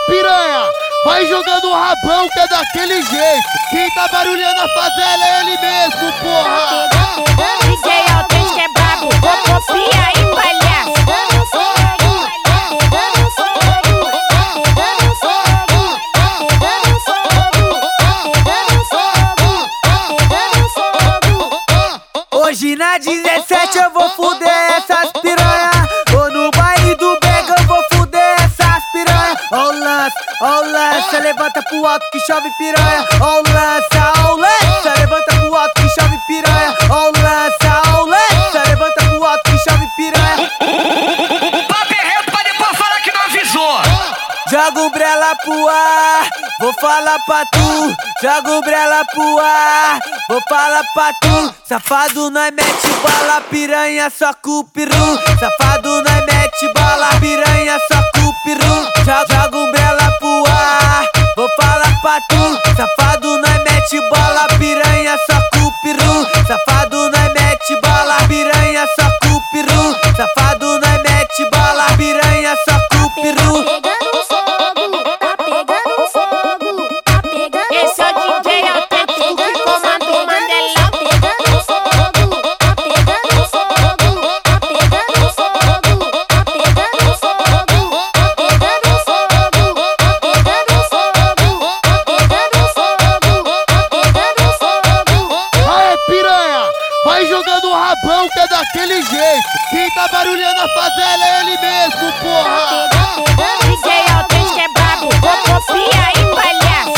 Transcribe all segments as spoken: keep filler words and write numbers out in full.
piranha, vai jogando o rabão que é daquele jeito. Quem tá barulhando a favela é ele mesmo, porra. D J Autêntico é brabo, copia aí, palhaço. Hoje na dezessete eu vou fuder essas piranha. Ou no baile do Bega eu vou fuder essas piranha. Ó o lance, ó o lance, levanta pro alto que chove piranha. Ó o lance, ó o lance, levanta pro alto que chove piranha. Ó o lance, ó o lance, levanta pro alto que chove piranha. Papo é reto pra depois falar que não avisou. Joga o brela pro ar, vou falar pra tu. Joga o brela pro ar, vou falar pra tu. Safado nós mete bala, piranha só com o peru. Safado nós mete bala, piranha só com o peru. Joga o brela pro ar, vou falar pra tu. Safado nós mete bala, piranha só com o peru. Safado nós mete bala, piranha só com o peru. Safado nós mete bala, piranha só com o peru. Esse é o D J Autêntico que comanda o Mandelão. Aê, piranha, vai jogando o rabão que é daquele jeito. Quem tá barulhando a favela é ele mesmo, porra. D J Autêntico é brabo, copia aí, palhaço.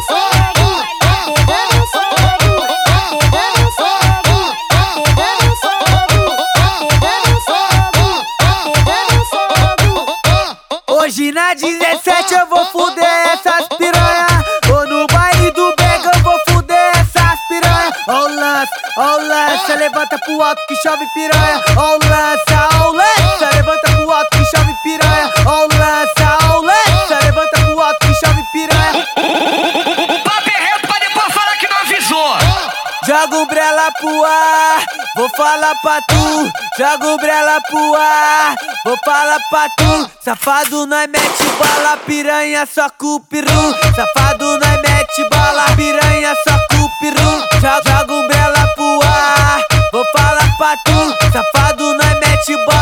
Hoje na dezessete eu vou fuder essas piranha. Ou no baile do Bega eu vou fuder essas piranha. Ó o lance, ó o lance, levanta pro alto que chove piranha. Ó o lance, ó o lance, levanta pro alto que chove piranha. Ó o lance, ó o lance, levanta pro alto que chove piranha. Papo é reto pra depois falar que não avisou. Joga o brela pro ar, vou falar pra tu. Joga o brela pro ar, vou falar pra tu. Safado nós mete bala, piranha só com o peru. Safado nós mete bala, piranha só com o peru. Joga o brela pro ar, vou falar pra tu. Safado nós mete bala.